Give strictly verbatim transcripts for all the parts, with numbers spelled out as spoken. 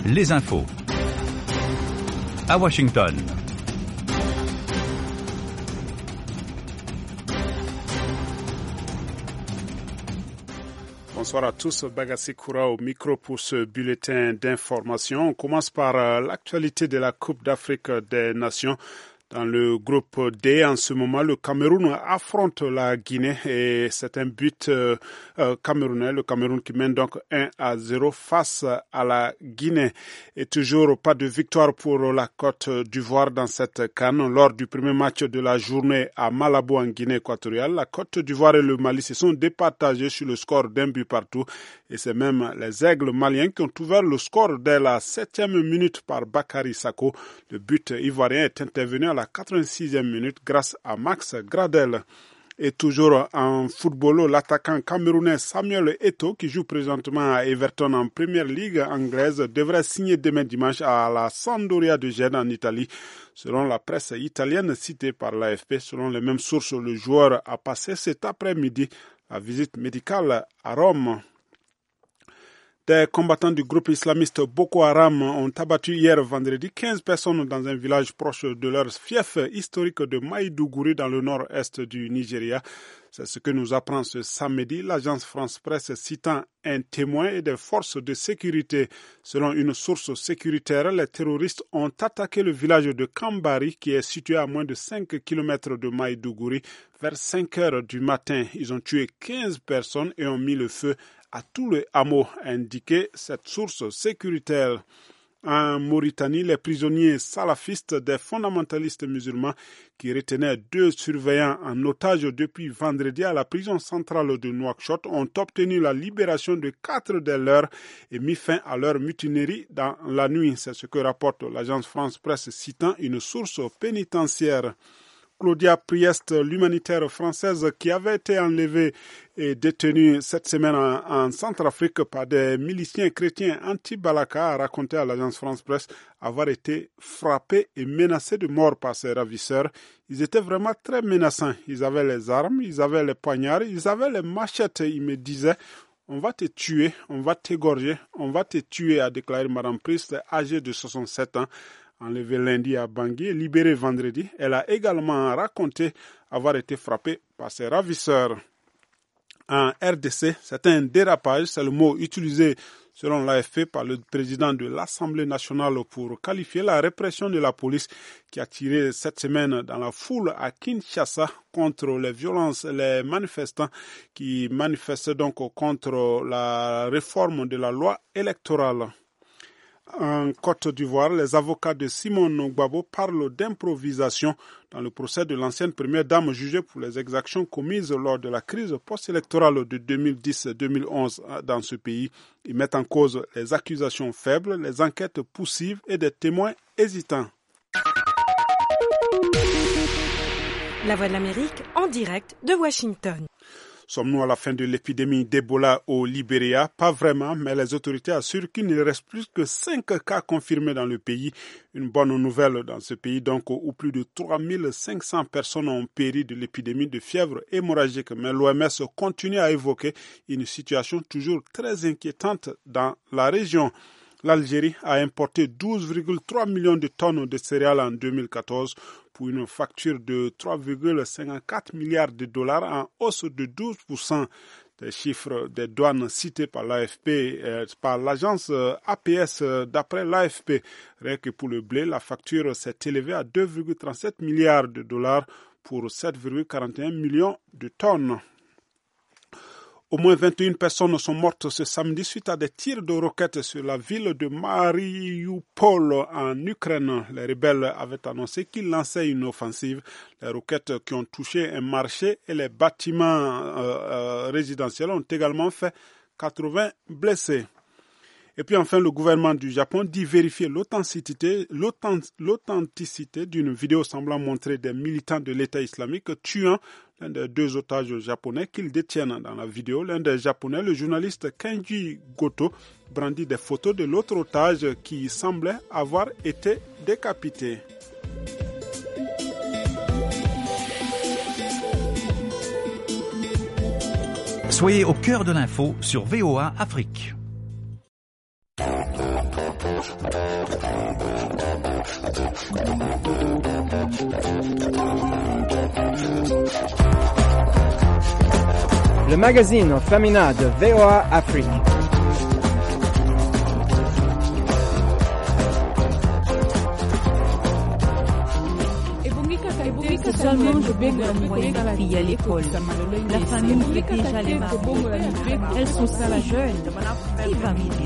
les infos. À Washington. Bonsoir à tous, Bagassi Koura au micro pour ce bulletin d'information. On commence par euh, l'actualité de la Coupe d'Afrique des Nations. Dans le groupe D, en ce moment, le Cameroun affronte la Guinée et c'est un but euh, euh, camerounais. Le Cameroun qui mène donc un à zéro face à la Guinée. Et toujours pas de victoire pour la Côte d'Ivoire dans cette C A N. Lors du premier match de la journée à Malabo en Guinée équatoriale, la Côte d'Ivoire et le Mali se sont départagés sur le score d'un but partout. Et c'est même les Aigles maliens qui ont ouvert le score dès la septième minute par Bakary Sako. Le but ivoirien est intervenu à la quatre-vingt-sixième minute grâce à Max Gradel. Et toujours en football, l'attaquant camerounais Samuel Eto'o, qui joue présentement à Everton en Première Ligue anglaise, devrait signer demain dimanche à la Sampdoria de Gênes en Italie. Selon la presse italienne citée par l'A F P, selon les mêmes sources, le joueur a passé cet après-midi la visite médicale à Rome. Des combattants du groupe islamiste Boko Haram ont abattu hier vendredi quinze personnes dans un village proche de leur fief historique de Maïdougouri dans le nord-est du Nigeria. C'est ce que nous apprend ce samedi l'agence France-Presse citant un témoin et des forces de sécurité. Selon une source sécuritaire, les terroristes ont attaqué le village de Kambari qui est situé à moins de cinq kilomètres de Maïdougouri vers cinq heures du matin. Ils ont tué quinze personnes et ont mis le feu à tout le hameau, a indiqué cette source sécuritaire. En Mauritanie, les prisonniers salafistes des fondamentalistes musulmans qui retenaient deux surveillants en otage depuis vendredi à la prison centrale de Nouakchott ont obtenu la libération de quatre de leurs et mis fin à leur mutinerie dans la nuit. C'est ce que rapporte l'agence France-Presse citant une source pénitentiaire. Claudia Priest, l'humanitaire française qui avait été enlevée et détenue cette semaine en, en Centrafrique par des miliciens chrétiens anti-Balaka, a raconté à l'agence France-Presse avoir été frappée et menacée de mort par ses ravisseurs. Ils étaient vraiment très menaçants. Ils avaient les armes, ils avaient les poignards, ils avaient les machettes. Ils me disaient « On va te tuer, on va t'égorger, on va te tuer », a déclaré Madame Priest, âgée de soixante-sept ans. Enlevée lundi à Bangui et libérée vendredi, elle a également raconté avoir été frappée par ses ravisseurs. En R D C, c'est un dérapage, c'est le mot utilisé selon l'A F P par le président de l'Assemblée nationale pour qualifier la répression de la police qui a tiré cette semaine dans la foule à Kinshasa contre les violences, les manifestants qui manifestaient donc contre la réforme de la loi électorale. En Côte d'Ivoire, les avocats de Simone Gbagbo parlent d'improvisation dans le procès de l'ancienne première dame jugée pour les exactions commises lors de la crise post-électorale de deux mille dix deux mille onze dans ce pays. Ils mettent en cause les accusations faibles, les enquêtes poussives et des témoins hésitants. La Voix de l'Amérique en direct de Washington. Sommes-nous à la fin de l'épidémie d'Ebola au Libéria? Pas vraiment, mais les autorités assurent qu'il ne reste plus que cinq cas confirmés dans le pays. Une bonne nouvelle dans ce pays, donc, où plus de trois mille cinq cents personnes ont péri de l'épidémie de fièvre hémorragique. Mais l'O M S continue à évoquer une situation toujours très inquiétante dans la région. L'Algérie a importé douze virgule trois millions de tonnes de céréales en deux mille quatorze pour une facture de trois virgule cinquante-quatre milliards de dollars en hausse de douze pour cent. Des chiffres des douanes cités par l'A F P, euh, par l'agence A P S euh, d'après l'A F P. Rien que pour le blé, la facture s'est élevée à deux virgule trente-sept milliards de dollars pour sept virgule quarante et un millions de tonnes. Au moins vingt et une personnes sont mortes ce samedi suite à des tirs de roquettes sur la ville de Mariupol en Ukraine. Les rebelles avaient annoncé qu'ils lançaient une offensive. Les roquettes qui ont touché un marché et les bâtiments euh, euh, résidentiels ont également fait quatre-vingts blessés. Et puis enfin, le gouvernement du Japon dit vérifier l'authenticité, l'authenticité d'une vidéo semblant montrer des militants de l'État islamique tuant l'un des deux otages japonais qu'ils détiennent. Dans la vidéo, l'un des Japonais, le journaliste Kenji Goto, brandit des photos de l'autre otage qui semblait avoir été décapité. Soyez au cœur de l'info sur V O A Afrique. Le magazine féminin de V O A Afrique. Seulement je vais envoyer la fille à l'école. La famille veut déjà les marier. Elles sont ça la jeune. Qui va m'aider?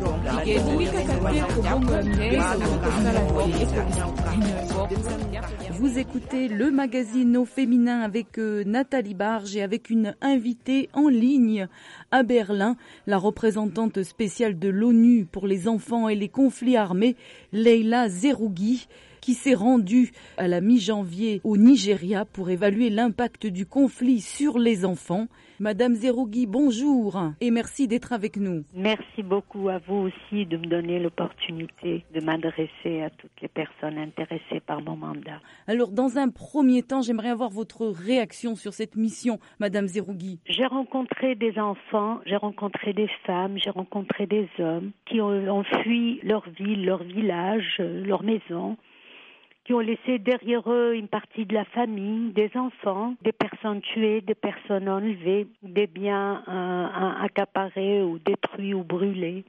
Vous écoutez le magazine au féminin avec euh, Nathalie Barge et avec une invitée en ligne à Berlin, la représentante spéciale de l'ONU pour les enfants et les conflits armés, Leila Zerougui, qui s'est rendue à la mi-janvier au Nigeria pour évaluer l'impact du conflit sur les enfants. Madame Zerougui, bonjour et merci d'être avec nous. Merci beaucoup à vous aussi de me donner l'opportunité de m'adresser à toutes les personnes intéressées par mon mandat. Alors, dans un premier temps, j'aimerais avoir votre réaction sur cette mission, Madame Zerougui. J'ai rencontré des enfants, j'ai rencontré des femmes, j'ai rencontré des hommes qui ont, ont fui leur ville, leur village, leur maison, qui ont laissé derrière eux une partie de la famille, des enfants, des personnes tuées, des personnes enlevées, des biens euh, accaparés ou détruits ou brûlés.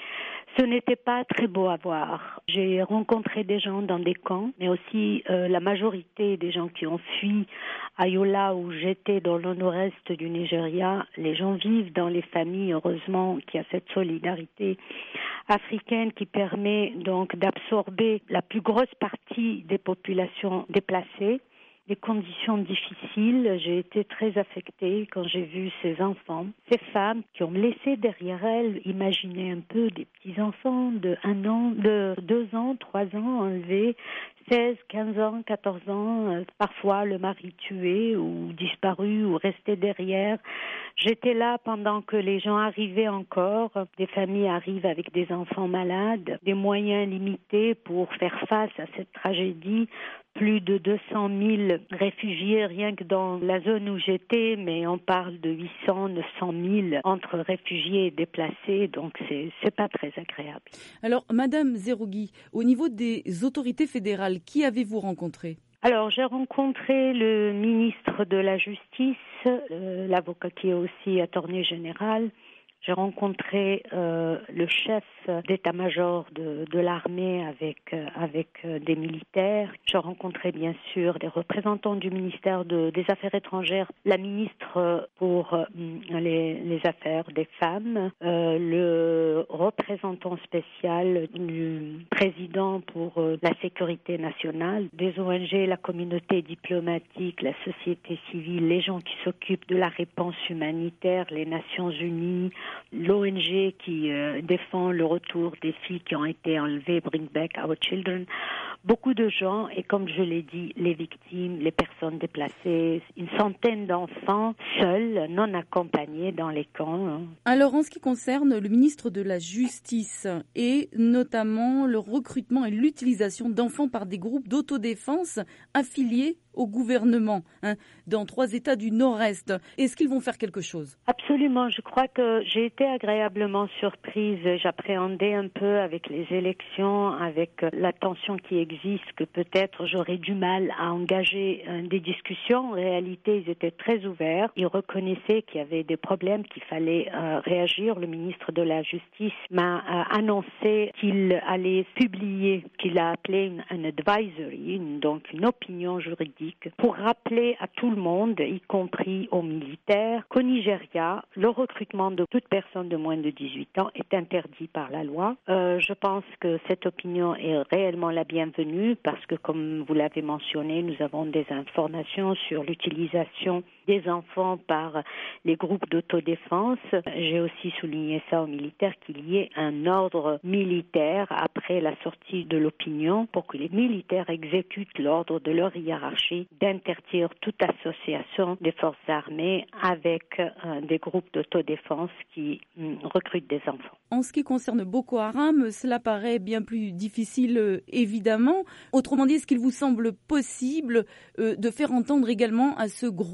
Ce n'était pas très beau à voir. J'ai rencontré des gens dans des camps, mais aussi euh, la majorité des gens qui ont fui à Yola où j'étais dans le nord-est du Nigeria. Les gens vivent dans les familles, heureusement qu'il y a cette solidarité africaine qui permet donc d'absorber la plus grosse partie des populations déplacées. Des conditions difficiles, j'ai été très affectée quand j'ai vu ces enfants, ces femmes qui ont laissé derrière elles, imaginez un peu des petits-enfants de un an, de deux ans, trois ans enlevés, seize, quinze ans, quatorze ans, euh, parfois le mari tué ou disparu ou resté derrière. J'étais là pendant que les gens arrivaient encore, des familles arrivent avec des enfants malades, des moyens limités pour faire face à cette tragédie. Plus de deux cent mille réfugiés rien que dans la zone où j'étais, mais on parle de huit cents, neuf cent mille entre réfugiés et déplacés, donc c'est, c'est pas très agréable. Alors, Madame Zerougui, au niveau des autorités fédérales, qui avez-vous rencontré ? Alors, j'ai rencontré le ministre de la Justice, euh, l'avocat qui est aussi attorney général. J'ai rencontré euh, le chef d'état-major de, de l'armée avec, euh, avec euh, des militaires. J'ai rencontré bien sûr des représentants du ministère de, des Affaires étrangères, la ministre pour euh, les, les affaires des femmes, euh, le représentant spécial du président pour euh, la sécurité nationale, des O N G, la communauté diplomatique, la société civile, les gens qui s'occupent de la réponse humanitaire, les Nations Unies, l'O N G qui euh, défend le retour des filles qui ont été enlevées, Bring Back Our Children, beaucoup de gens et comme je l'ai dit, les victimes, les personnes déplacées, une centaine d'enfants seuls, non accompagnés dans les camps. Hein. Alors en ce qui concerne le ministre de la Justice et notamment le recrutement et l'utilisation d'enfants par des groupes d'autodéfense affiliés au gouvernement hein, dans trois États du Nord-Est. Est-ce qu'ils vont faire quelque chose ? Absolument. Je crois que j'ai été agréablement surprise. J'appréhendais un peu avec les élections, avec la tension qui existe, que peut-être j'aurais du mal à engager euh, des discussions. En réalité, ils étaient très ouverts. Ils reconnaissaient qu'il y avait des problèmes, qu'il fallait euh, réagir. Le ministre de la Justice m'a euh, annoncé qu'il allait publier, qu'il a appelé une, un advisory, une, donc une opinion juridique, pour rappeler à tout le monde, y compris aux militaires, qu'au Nigeria, le recrutement de toute personne de moins de dix-huit ans est interdit par la loi. Euh, je pense que cette opinion est réellement la bienvenue parce que, comme vous l'avez mentionné, nous avons des informations sur l'utilisation des enfants par les groupes d'autodéfense. J'ai aussi souligné ça aux militaires, qu'il y ait un ordre militaire après la sortie de l'opinion pour que les militaires exécutent l'ordre de leur hiérarchie d'interdire toute association des forces armées avec euh, des groupes d'autodéfense qui euh, recrutent des enfants. En ce qui concerne Boko Haram, cela paraît bien plus difficile, euh, évidemment. Autrement dit, est-ce qu'il vous semble possible euh, de faire entendre également à ce groupe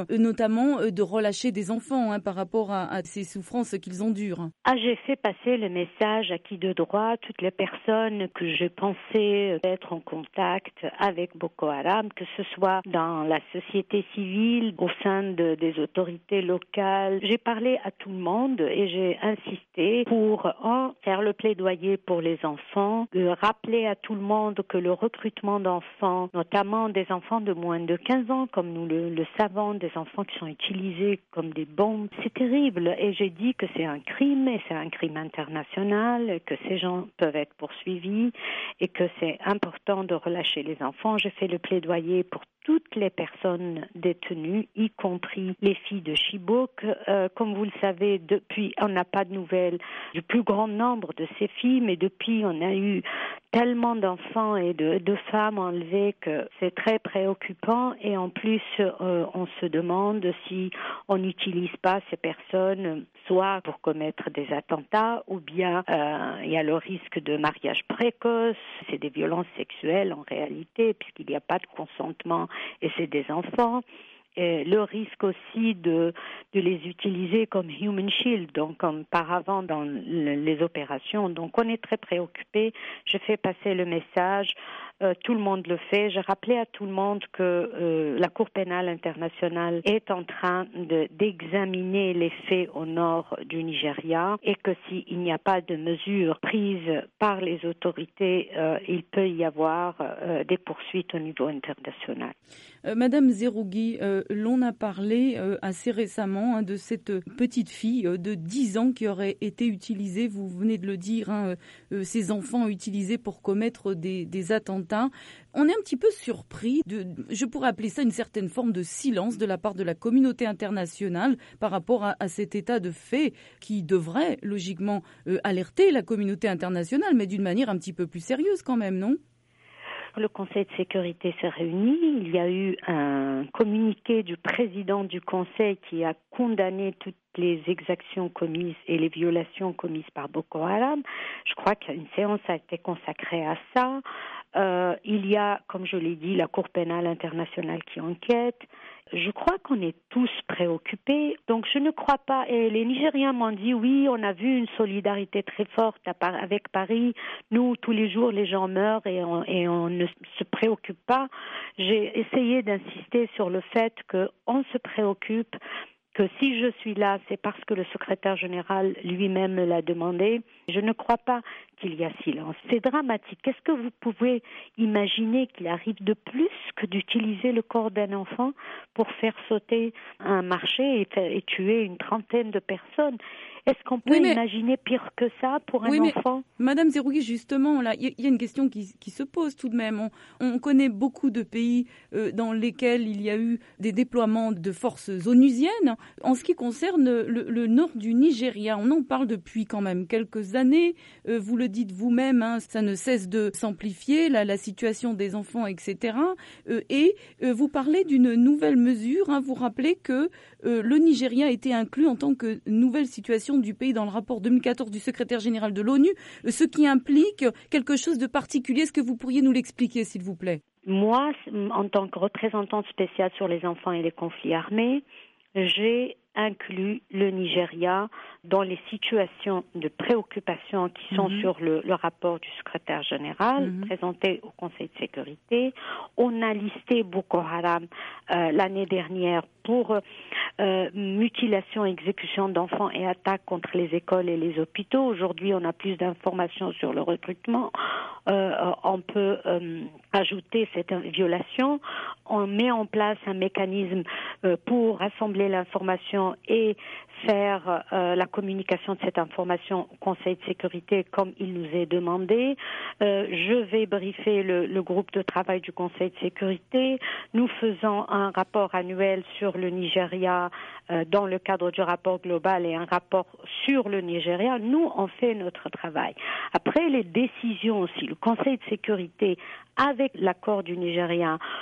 notamment de relâcher des enfants hein, par rapport à, à ces souffrances qu'ils endurent. Ah, j'ai fait passer le message à qui de droit, toutes les personnes que je pensais être en contact avec Boko Haram, que ce soit dans la société civile, au sein de, des autorités locales. J'ai parlé à tout le monde et j'ai insisté pour un, faire le plaidoyer pour les enfants, de rappeler à tout le monde que le recrutement d'enfants, notamment des enfants de moins de quinze ans, comme nous le, le savons, des enfants qui sont utilisés comme des bombes, c'est terrible. Et j'ai dit que c'est un crime et c'est un crime international, que ces gens peuvent être poursuivis et que c'est important de relâcher les enfants. J'ai fait le plaidoyer pour toutes les personnes détenues, y compris les filles de Chibok. Euh, comme vous le savez, depuis, on n'a pas de nouvelles du plus grand nombre de ces filles, mais depuis, on a eu tellement d'enfants et de, de femmes enlevées que c'est très préoccupant. Et en plus, euh, on se demande si on n'utilise pas ces personnes soit pour commettre des attentats ou bien euh, il y a le risque de mariage précoce. C'est des violences sexuelles en réalité puisqu'il n'y a pas de consentement et c'est des enfants. Et le risque aussi de, de les utiliser comme human shield, donc comme paravent dans le, les opérations. Donc on est très préoccupés. Je fais passer le message. Euh, tout le monde le fait. J'ai rappelé à tout le monde que euh, la Cour pénale internationale est en train de, d'examiner les faits au nord du Nigeria et que s'il n'y a pas de mesures prises par les autorités, euh, il peut y avoir euh, des poursuites au niveau international. Euh, Madame Zerougui, euh, l'on a parlé euh, assez récemment hein, de cette petite fille euh, de dix ans qui aurait été utilisée, vous venez de le dire, hein, euh, ces enfants utilisés pour commettre des, des attentats. On est un petit peu surpris de, je pourrais appeler ça une certaine forme de silence de la part de la communauté internationale par rapport à, à cet état de fait qui devrait logiquement euh, alerter la communauté internationale, mais d'une manière un petit peu plus sérieuse quand même, non ? Le Conseil de sécurité s'est réuni. Il y a eu un communiqué du président du Conseil qui a condamné toutes les exactions commises et les violations commises par Boko Haram. Je crois qu'une séance a été consacrée à ça. Euh, il y a, comme je l'ai dit, la Cour pénale internationale qui enquête. Je crois qu'on est tous préoccupés. Donc je ne crois pas, et les Nigériens m'ont dit oui, on a vu une solidarité très forte avec Paris. Nous, tous les jours, les gens meurent et on, et on ne se préoccupe pas. J'ai essayé d'insister sur le fait qu'on se préoccupe, que si je suis là, c'est parce que le secrétaire général lui-même me l'a demandé. Je ne crois pas qu'il y a silence. C'est dramatique. Est-ce que vous pouvez imaginer qu'il arrive de plus que d'utiliser le corps d'un enfant pour faire sauter un marché et, faire, et tuer une trentaine de personnes ? Est-ce qu'on peut oui, mais... imaginer pire que ça pour un oui, enfant ? Madame Zerougui, justement, là, il y, y a une question qui, qui se pose tout de même. On, on connaît beaucoup de pays euh, dans lesquels il y a eu des déploiements de forces onusiennes. En ce qui concerne le, le nord du Nigeria, on en parle depuis quand même quelques années. Euh, vous le dites vous-même, hein, ça ne cesse de s'amplifier, là, la situation des enfants, et cetera. Euh, et euh, vous parlez d'une nouvelle mesure. Hein, vous rappelez que euh, le Nigeria a été inclus en tant que nouvelle situation du pays dans le rapport deux mille quatorze du secrétaire général de l'ONU, ce qui implique quelque chose de particulier. Est-ce que vous pourriez nous l'expliquer, s'il vous plaît ? Moi, en tant que représentante spéciale sur les enfants et les conflits armés, j'ai inclus le Nigeria dans les situations de préoccupation qui sont mmh. sur le, le rapport du secrétaire général mmh. présenté au Conseil de sécurité. On a listé Boko Haram euh, l'année dernière pour euh, mutilation, exécution d'enfants et attaques contre les écoles et les hôpitaux. Aujourd'hui, on a plus d'informations sur le recrutement. Euh, on peut euh, ajouter cette violation. On met en place un mécanisme euh, pour rassembler l'information et faire euh, la communication de cette information au Conseil de sécurité comme il nous est demandé. Euh, je vais briefer le, le groupe de travail du Conseil de sécurité. Nous faisons un rapport annuel sur le Nigeria euh, dans le cadre du rapport global et un rapport sur le Nigeria. Nous, on fait notre travail. Après, les décisions aussi, le Conseil de sécurité avec l'accord du Nigeria, veut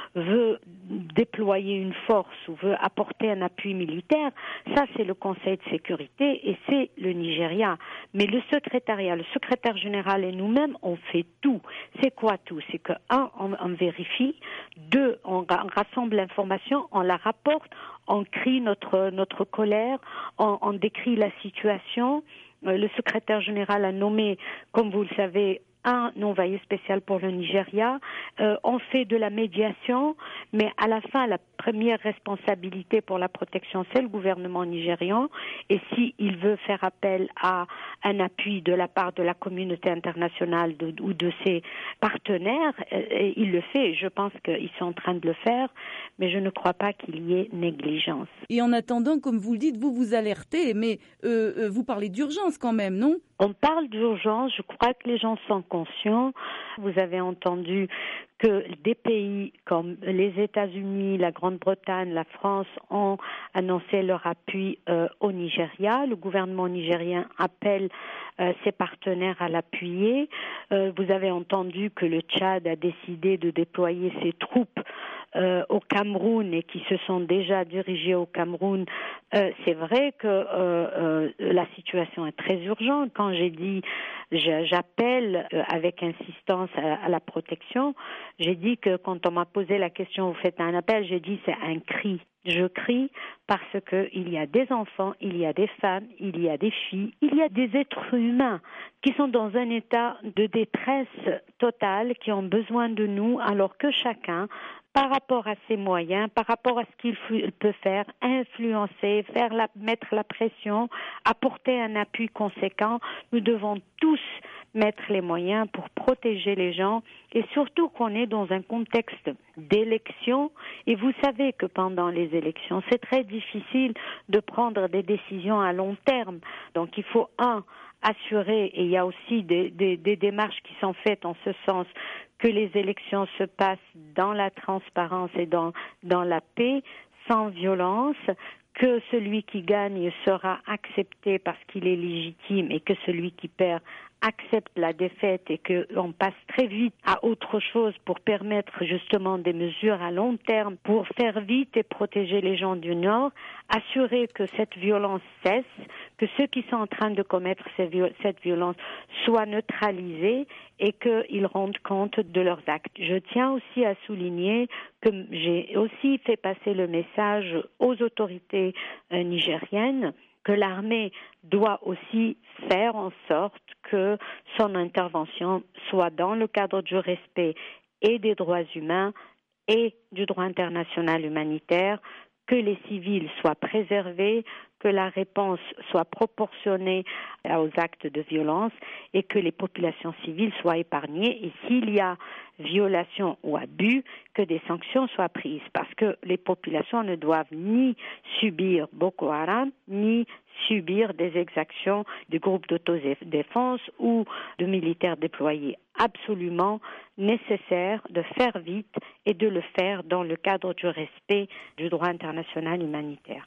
veut déployer une force ou veut apporter un appui militaire, ça c'est le Conseil de sécurité et c'est le Nigeria. Mais le secrétariat, le secrétaire général et nous-mêmes, on fait tout. C'est quoi tout? C'est que, un, on, on vérifie, deux, on, on rassemble l'information, on la rapporte, on crie notre, notre colère, on, on décrit la situation. Euh, le secrétaire général a nommé, comme vous le savez, un envoyé spécial pour le Nigeria. Euh, on fait de la médiation, mais à la fin, la première responsabilité pour la protection, c'est le gouvernement nigérian. Et s'il veut faire appel à un appui de la part de la communauté internationale de, ou de ses partenaires, euh, il le fait. Je pense qu'ils sont en train de le faire, mais je ne crois pas qu'il y ait négligence. Et en attendant, comme vous le dites, vous vous alertez, mais euh, euh, vous parlez d'urgence quand même, non? On parle d'urgence, je crois que les gens sont conscients. Vous avez entendu que des pays comme les États-Unis, la Grande-Bretagne, la France ont annoncé leur appui euh, au Nigeria. Le gouvernement nigérien appelle euh, ses partenaires à l'appuyer. Euh, vous avez entendu que le Tchad a décidé de déployer ses troupes Euh, au Cameroun et qui se sont déjà dirigés au Cameroun. Euh, c'est vrai que euh, euh, la situation est très urgente. Quand j'ai dit je, j'appelle euh, avec insistance à, à la protection, j'ai dit que quand on m'a posé la question, vous faites un appel, j'ai dit c'est un cri. Je crie parce que il y a des enfants, il y a des femmes, il y a des filles, il y a des êtres humains qui sont dans un état de détresse totale, qui ont besoin de nous, alors que chacun, par rapport à ses moyens, par rapport à ce qu'il peut faire, influencer, faire la, mettre la pression, apporter un appui conséquent, nous devons tous mettre les moyens pour protéger les gens et surtout qu'on est dans un contexte d'élection et vous savez que pendant les élections, c'est très difficile de prendre des décisions à long terme. Donc il faut, un, assurer, et il y a aussi des, des, des démarches qui sont faites en ce sens, que les élections se passent dans la transparence et dans, dans la paix, sans violence, que celui qui gagne sera accepté parce qu'il est légitime et que celui qui perd accepte la défaite et qu'on passe très vite à autre chose pour permettre justement des mesures à long terme pour faire vite et protéger les gens du Nord, assurer que cette violence cesse, que ceux qui sont en train de commettre cette violence soient neutralisés et qu'ils rendent compte de leurs actes. Je tiens aussi à souligner que j'ai aussi fait passer le message aux autorités euh, nigériennes que l'armée doit aussi faire en sorte que son intervention soit dans le cadre du respect et des droits humains et du droit international humanitaire, que les civils soient préservés, que la réponse soit proportionnée aux actes de violence et que les populations civiles soient épargnées. Et s'il y a violation ou abus, que des sanctions soient prises. Parce que les populations ne doivent ni subir Boko Haram, ni subir des exactions du groupe d'autodéfense ou de militaires déployés. Absolument nécessaire de faire vite et de le faire dans le cadre du respect du droit international humanitaire.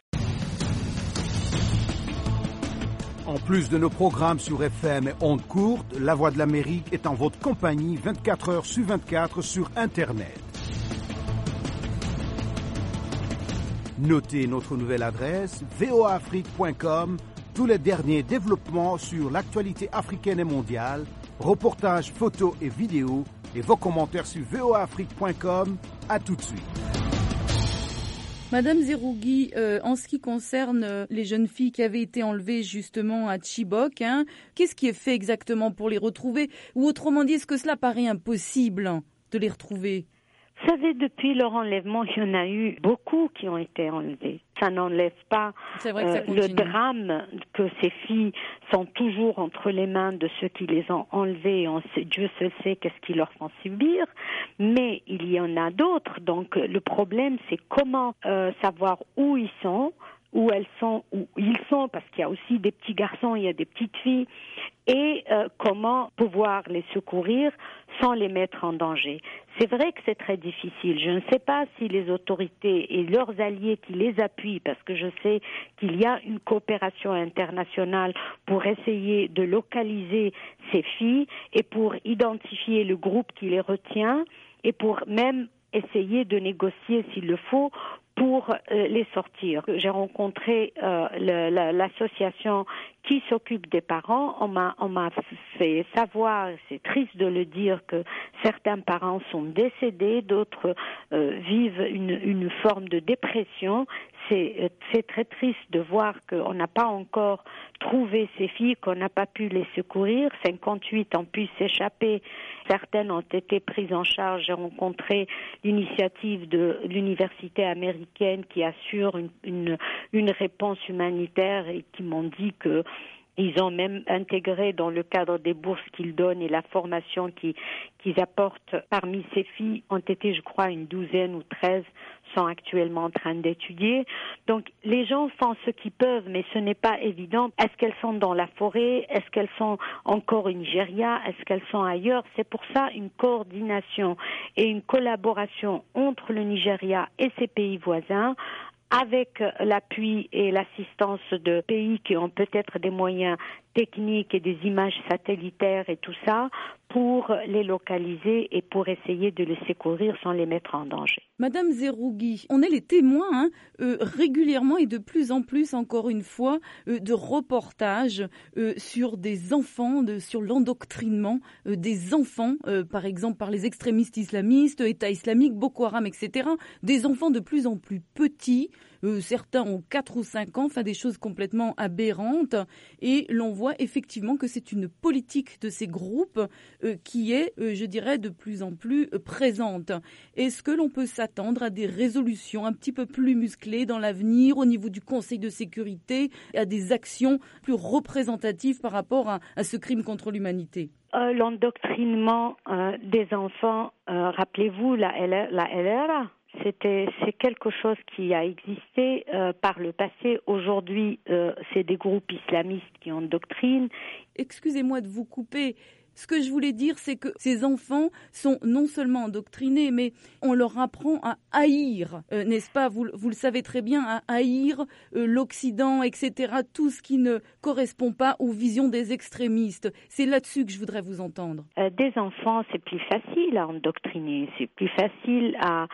En plus de nos programmes sur F M et ondes courtes, La Voix de l'Amérique est en votre compagnie vingt-quatre heures sur vingt-quatre sur Internet. Notez notre nouvelle adresse v o a afrique point com, tous les derniers développements sur l'actualité africaine et mondiale, reportages, photos et vidéos, et vos commentaires sur v o a afrique point com. À tout de suite. Madame Zerougui, euh, en ce qui concerne euh, les jeunes filles qui avaient été enlevées justement à Chibok, hein, qu'est-ce qui est fait exactement pour les retrouver? Ou autrement dit, est-ce que cela paraît impossible de les retrouver? Vous savez, depuis leur enlèvement, il y en a eu beaucoup qui ont été enlevés. Ça n'enlève pas C'est vrai que ça euh, continue. le drame que ces filles sont toujours entre les mains de ceux qui les ont enlevées. On sait, Dieu seul sait qu'est-ce qu'ils leur font subir, mais il y en a d'autres. Donc le problème, c'est comment euh, savoir où ils sont, où elles sont, où ils sont, parce qu'il y a aussi des petits garçons, il y a des petites filles, et euh, comment pouvoir les secourir sans les mettre en danger. C'est vrai que c'est très difficile. Je ne sais pas si les autorités et leurs alliés qui les appuient, parce que je sais qu'il y a une coopération internationale pour essayer de localiser ces filles et pour identifier le groupe qui les retient et pour même essayer de négocier s'il le faut pour euh, les sortir. J'ai rencontré euh, le, la, l'association qui s'occupe des parents. On m'a, on m'a fait savoir, c'est triste de le dire, que certains parents sont décédés, d'autres euh, vivent une, une forme de dépression. C'est, c'est très triste de voir qu'on n'a pas encore trouvé ces filles, qu'on n'a pas pu les secourir. cinquante-huit ont pu s'échapper. Certaines ont été prises en charge. J'ai rencontré l'initiative de l'université américaine qui assure une, une, une réponse humanitaire et qui m'ont dit que ils ont même intégré dans le cadre des bourses qu'ils donnent et la formation qu'ils, qu'ils apportent parmi ces filles ont été, je crois, une douzaine ou treize sont actuellement en train d'étudier. Donc, les gens font ce qu'ils peuvent, mais ce n'est pas évident. Est-ce qu'elles sont dans la forêt? Est-ce qu'elles sont encore au Nigeria? Est-ce qu'elles sont ailleurs? C'est pour ça une coordination et une collaboration entre le Nigeria et ses pays voisins, avec l'appui et l'assistance de pays qui ont peut-être des moyens techniques et des images satellitaires et tout ça, pour les localiser et pour essayer de les secourir sans les mettre en danger. Madame Zerougui, on est les témoins hein, euh, régulièrement et de plus en plus, encore une fois, euh, de reportages euh, sur des enfants, de, sur l'endoctrinement euh, des enfants, euh, par exemple par les extrémistes islamistes, État islamique, Boko Haram, et cetera. Des enfants de plus en plus petits, euh, certains ont quatre ou cinq ans, enfin des choses complètement aberrantes, et l'on voit effectivement que c'est une politique de ces groupes euh, qui est, euh, je dirais, de plus en plus euh, présente. Est-ce que l'on peut s'attendre à des résolutions un petit peu plus musclées dans l'avenir au niveau du Conseil de sécurité et à des actions plus représentatives par rapport à, à ce crime contre l'humanité? Euh, l'endoctrinement euh, des enfants, euh, rappelez-vous la, L- la L R A, c'était, c'est quelque chose qui a existé euh, par le passé. Aujourd'hui, euh, c'est des groupes islamistes qui endoctrinent. Excusez-moi de vous couper. Ce que je voulais dire, c'est que ces enfants sont non seulement endoctrinés, mais on leur apprend à haïr, euh, n'est-ce pas? Vous, vous le savez très bien, à haïr euh, l'Occident, et cetera, tout ce qui ne correspond pas aux visions des extrémistes. C'est là-dessus que je voudrais vous entendre. Euh, des enfants, c'est plus facile à endoctriner, c'est plus facile à,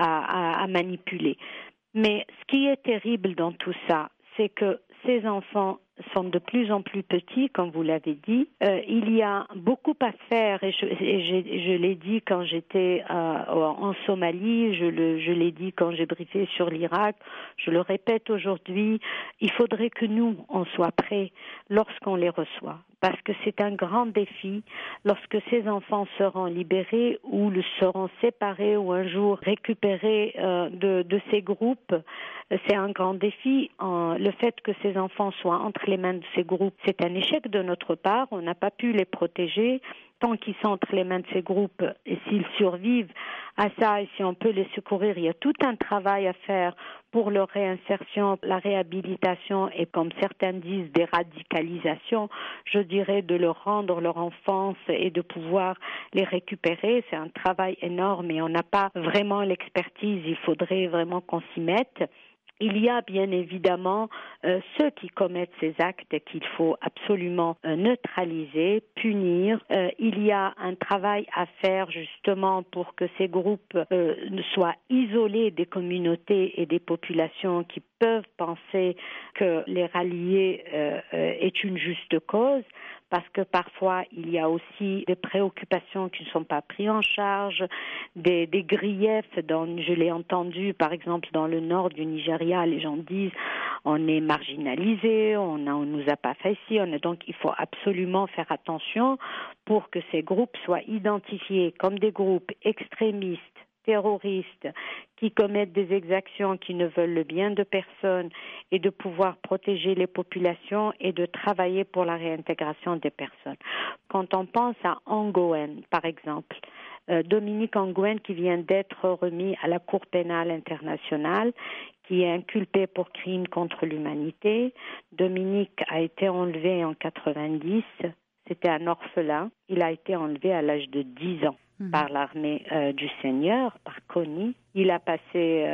à, à, à manipuler. Mais ce qui est terrible dans tout ça, c'est que ces enfants sont de plus en plus petits, comme vous l'avez dit. Euh, il y a beaucoup à faire, et je, et je, je l'ai dit quand j'étais euh, en Somalie, je, le, je l'ai dit quand j'ai briefé sur l'Irak, je le répète aujourd'hui, il faudrait que nous, on soit prêts lorsqu'on les reçoit. Parce que c'est un grand défi lorsque ces enfants seront libérés ou le seront séparés ou un jour récupérés euh, de, de ces groupes. C'est un grand défi. Euh, le fait que ces enfants soient entre les mains de ces groupes, c'est un échec de notre part. On n'a pas pu les protéger. Tant qu'ils sont entre les mains de ces groupes et s'ils survivent à ça et si on peut les secourir, il y a tout un travail à faire pour leur réinsertion, la réhabilitation et, comme certains disent, des radicalisations, je dirais de leur rendre leur enfance et de pouvoir les récupérer. C'est un travail énorme et on n'a pas vraiment l'expertise. Il faudrait vraiment qu'on s'y mette. Il y a bien évidemment euh, ceux qui commettent ces actes qu'il faut absolument euh, neutraliser, punir. Euh, il y a un travail à faire justement pour que ces groupes euh, soient isolés des communautés et des populations qui peuvent penser que les rallier euh, euh, est une juste cause. Parce que parfois, il y a aussi des préoccupations qui ne sont pas prises en charge, des, des griefs, dont je l'ai entendu, par exemple, dans le nord du Nigeria, les gens disent on est marginalisé, on ne nous a pas fait ci, on est, donc il faut absolument faire attention pour que ces groupes soient identifiés comme des groupes extrémistes, terroristes, qui commettent des exactions qui ne veulent le bien de personne et de pouvoir protéger les populations et de travailler pour la réintégration des personnes. Quand on pense à Ongwen, par exemple, euh, Dominique Ongwen qui vient d'être remis à la Cour pénale internationale, qui est inculpé pour crimes contre l'humanité. Dominique a été enlevé en quatre-vingt-dix, c'était un orphelin. Il a été enlevé à l'âge de dix ans. Par l'armée euh, du Seigneur, par Kony. Il a passé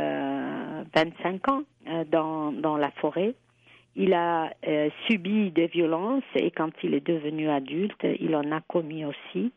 euh, vingt-cinq ans euh, dans, dans la forêt. Il a euh, subi des violences et quand il est devenu adulte, il en a commis aussi.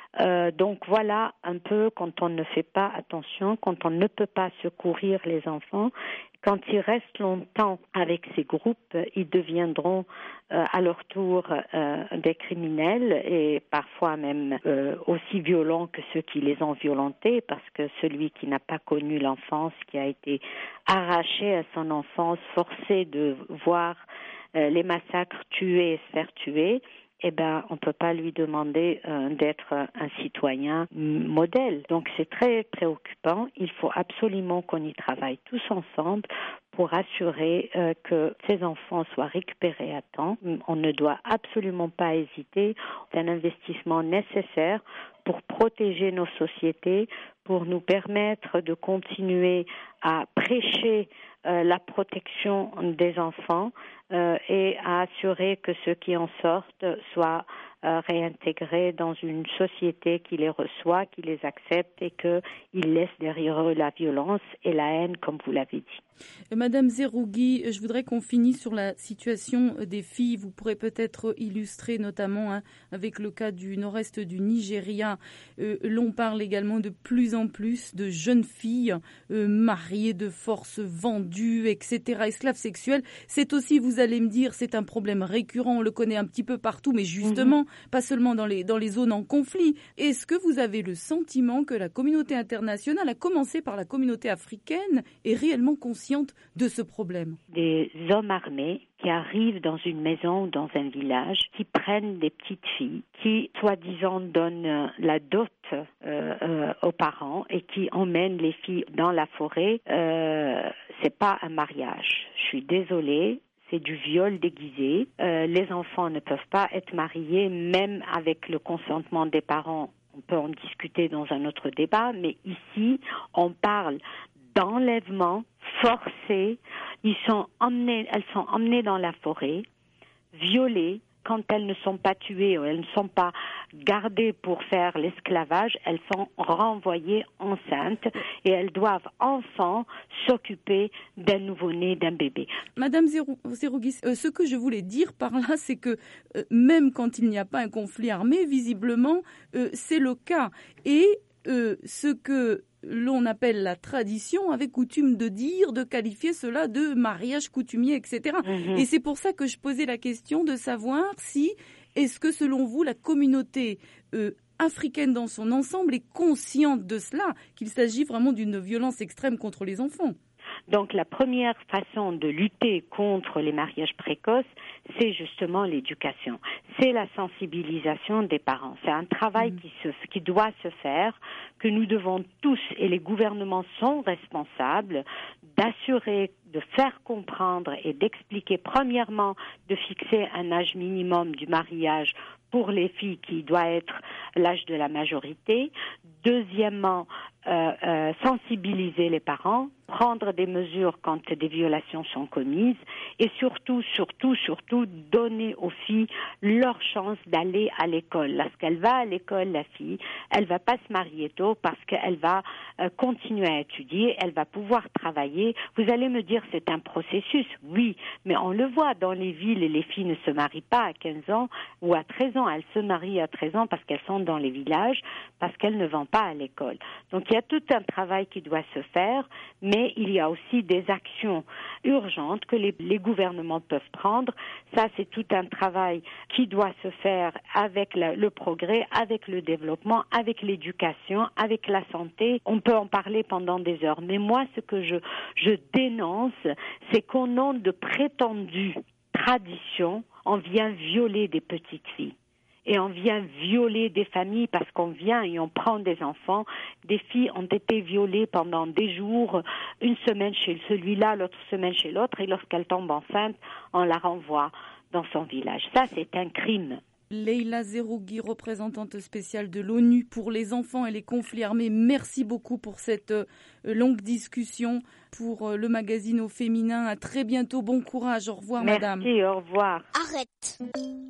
Euh, donc voilà un peu quand on ne fait pas attention, quand on ne peut pas secourir les enfants, quand ils restent longtemps avec ces groupes, ils deviendront euh, à leur tour euh, des criminels et parfois même euh, aussi violents que ceux qui les ont violentés, parce que celui qui n'a pas connu l'enfance, qui a été arraché à son enfance, forcé de voir euh, les massacres tuer et se faire tuer, eh ben, on ne peut pas lui demander euh, d'être un citoyen modèle. Donc, c'est très préoccupant. Il faut absolument qu'on y travaille tous ensemble pour assurer euh, que ces enfants soient récupérés à temps. On ne doit absolument pas hésiter. C'est un investissement nécessaire pour protéger nos sociétés, pour nous permettre de continuer à prêcher euh, la protection des enfants euh, et à assurer que ceux qui en sortent soient euh, réintégrés dans une société qui les reçoit, qui les accepte et qu'ils laissent derrière eux la violence et la haine, comme vous l'avez dit. Madame Zerougui, je voudrais qu'on finisse sur la situation des filles. Vous pourrez peut-être illustrer notamment hein, avec le cas du nord-est du Nigeria. Euh, l'on parle également de plus en plus de jeunes filles euh, mariées de force, vendues, et cetera, esclaves sexuels. C'est aussi, vous allez me dire, c'est un problème récurrent, on le connaît un petit peu partout, mais justement, mmh. pas seulement dans les, dans les zones en conflit. Est-ce que vous avez le sentiment que la communauté internationale, à commencer par la communauté africaine, est réellement consciente de ce problème? Des hommes armés qui arrivent dans une maison ou dans un village, qui prennent des petites filles, qui soi-disant donnent la dot euh, euh, aux parents et qui emmènent les filles dans la forêt, euh, c'est pas un mariage. Je suis désolée. C'est du viol déguisé. Euh, les enfants ne peuvent pas être mariés, même avec le consentement des parents. On peut en discuter dans un autre débat, mais ici, on parle d'enlèvement forcé. Ils sont emmenés, elles sont emmenées dans la forêt, violées. Quand elles ne sont pas tuées ou elles ne sont pas gardées pour faire l'esclavage, elles sont renvoyées enceintes et elles doivent enfin s'occuper d'un nouveau-né, d'un bébé. Madame Zerougui, euh, ce que je voulais dire par là, c'est que euh, même quand il n'y a pas un conflit armé, visiblement, euh, c'est le cas. Et euh, ce que l'on appelle la tradition avait coutume de dire, de qualifier cela de mariage coutumier, et cetera. Mmh. Et c'est pour ça que je posais la question de savoir si, est-ce que selon vous, la communauté euh, africaine dans son ensemble est consciente de cela, qu'il s'agit vraiment d'une violence extrême contre les enfants? Donc la première façon de lutter contre les mariages précoces, c'est justement l'éducation. C'est la sensibilisation des parents. C'est un travail mmh. qui, se, qui doit se faire, que nous devons tous, et les gouvernements sont responsables, d'assurer, de faire comprendre et d'expliquer, premièrement, de fixer un âge minimum du mariage pour les filles qui doit être l'âge de la majorité. Deuxièmement, euh, euh, sensibiliser les parents, prendre des mesures quand des violations sont commises et surtout, surtout, surtout donner aux filles leur chance d'aller à l'école. Lorsqu'elle va à l'école, la fille, elle va pas se marier tôt parce qu'elle va euh, continuer à étudier, elle va pouvoir travailler. Vous allez me dire c'est un processus, oui, mais on le voit dans les villes, les filles ne se marient pas à quinze ans ou à treize ans, elles se marient à treize ans parce qu'elles sont dans les villages, parce qu'elles ne vont pas à l'école. Donc il y a tout un travail qui doit se faire, mais il y a aussi des actions urgentes que les, les gouvernements peuvent prendre. Ça, c'est tout un travail qui doit se faire avec la, le progrès, avec le développement, avec l'éducation, avec la santé. On peut en parler pendant des heures, mais moi, ce que je, je dénonce, c'est qu'au nom de prétendues traditions, on vient violer des petites filles. Et on vient violer des familles parce qu'on vient et on prend des enfants. Des filles ont été violées pendant des jours, une semaine chez celui-là, l'autre semaine chez l'autre, et lorsqu'elle tombe enceinte, on la renvoie dans son village. Ça, c'est un crime. Leila Zerougui, représentante spéciale de l'ONU pour les enfants et les conflits armés, merci beaucoup pour cette euh, longue discussion pour euh, le magazine au féminin. À très bientôt, bon courage, au revoir merci, madame. Merci, au revoir. Arrête.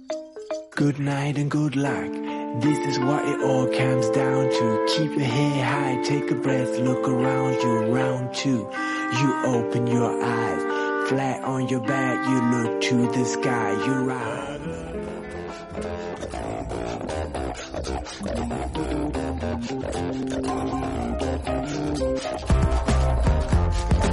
Good night and good luck. This is what it all comes down to. Keep your head high, take a breath, look around you, round two. You open your eyes, flat on your back, you look to the sky, you rise. We'll be right back.